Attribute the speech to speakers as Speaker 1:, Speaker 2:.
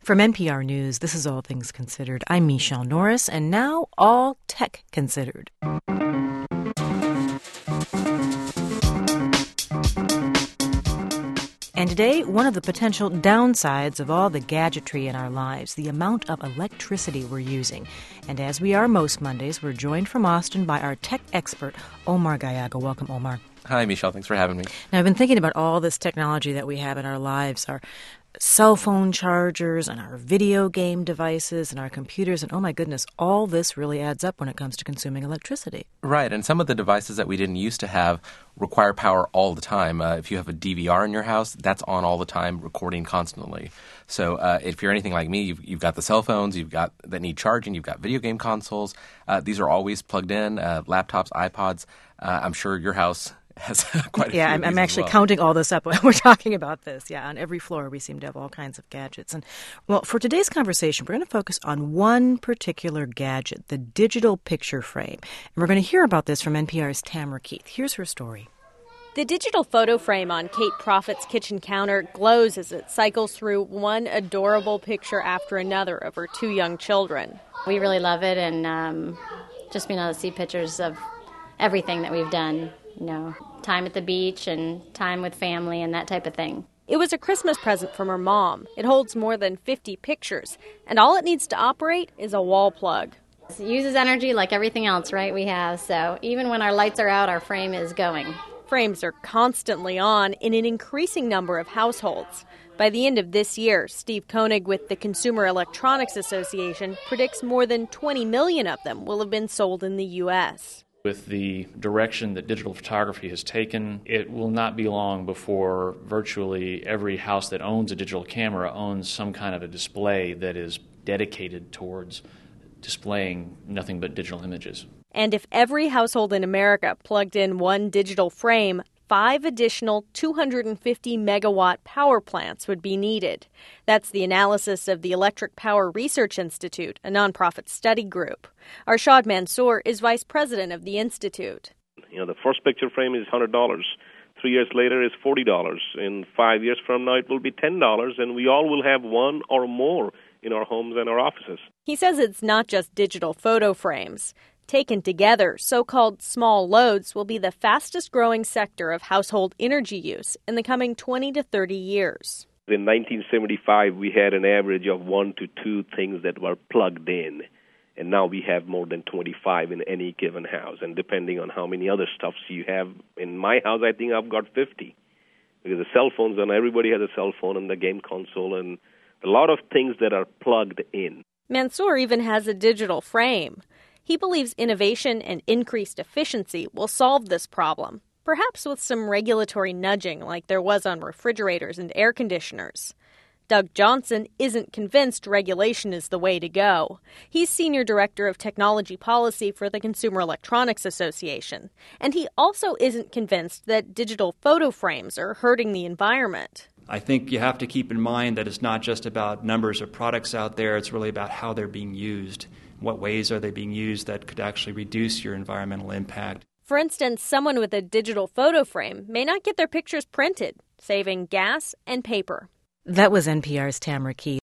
Speaker 1: From NPR News, this is All Things Considered. I'm Michelle Norris, and now All Tech Considered. And today, one of the potential downsides of all the gadgetry in our lives, the amount of electricity we're using. And as we are most Mondays, we're joined from Austin by our tech expert, Omar Gallaga. Welcome, Omar.
Speaker 2: Hi, Michelle. Thanks for having me.
Speaker 1: Now, I've been thinking about all this technology that we have in our lives, our cell phone chargers and our video game devices and our computers, and oh my goodness, all this really adds up when it comes to consuming electricity.
Speaker 2: Right, and some of the devices that we didn't used to have require power all the time. If you have a DVR in your house, that's on all the time, recording constantly. So if you're anything like me, you've got the cell phones, that need charging, you've got video game consoles. These are always plugged in, laptops, iPods. I'm sure your house has quite a few.
Speaker 1: Yeah, I'm actually counting all this up when we're talking about this. Yeah, on every floor we seem to have all kinds of gadgets. And well, for today's conversation, we're going to focus on one particular gadget, the digital picture frame. And we're going to hear about this from NPR's Tamara Keith. Here's her story.
Speaker 3: The digital photo frame on Kate Proffitt's kitchen counter glows as it cycles through one adorable picture after another of her two young children.
Speaker 4: We really love it, and just being able to see pictures of everything that we've done. Time at the beach and time with family and that type of thing.
Speaker 3: It was a Christmas present from her mom. It holds more than 50 pictures, and all it needs to operate is a wall plug.
Speaker 4: It uses energy like everything else, right, we have. So even when our lights are out, our frame is going.
Speaker 3: Frames are constantly on in an increasing number of households. By the end of this year, Steve Koenig with the Consumer Electronics Association predicts more than 20 million of them will have been sold in the U.S.
Speaker 5: With the direction that digital photography has taken, it will not be long before virtually every house that owns a digital camera owns some kind of a display that is dedicated towards displaying nothing but digital images.
Speaker 3: And if every household in America plugged in one digital frame, 5 additional 250-megawatt power plants would be needed. That's the analysis of the Electric Power Research Institute, a nonprofit study group. Arshad Mansour is vice president of the institute.
Speaker 6: The first picture frame is $100. 3 years later is $40. In 5 years from now, it will be $10, and we all will have one or more in our homes and our offices.
Speaker 3: He says it's not just digital photo frames. Taken together, so-called small loads will be the fastest-growing sector of household energy use in the coming 20 to 30 years.
Speaker 6: In 1975, we had an average of 1 to 2 things that were plugged in, and now we have more than 25 in any given house. And depending on how many other stuffs you have, in my house, I think I've got 50. Because the cell phones, and everybody has a cell phone and the game console, and a lot of things that are plugged in.
Speaker 3: Mansour even has a digital frame. He believes innovation and increased efficiency will solve this problem, perhaps with some regulatory nudging like there was on refrigerators and air conditioners. Doug Johnson isn't convinced regulation is the way to go. He's Senior Director of Technology Policy for the Consumer Electronics Association. And he also isn't convinced that digital photo frames are hurting the environment.
Speaker 7: I think you have to keep in mind that it's not just about numbers of products out there. It's really about how they're being used. What ways are they being used that could actually reduce your environmental impact?
Speaker 3: For instance, someone with a digital photo frame may not get their pictures printed, saving gas and paper.
Speaker 1: That was NPR's Tamara Keith.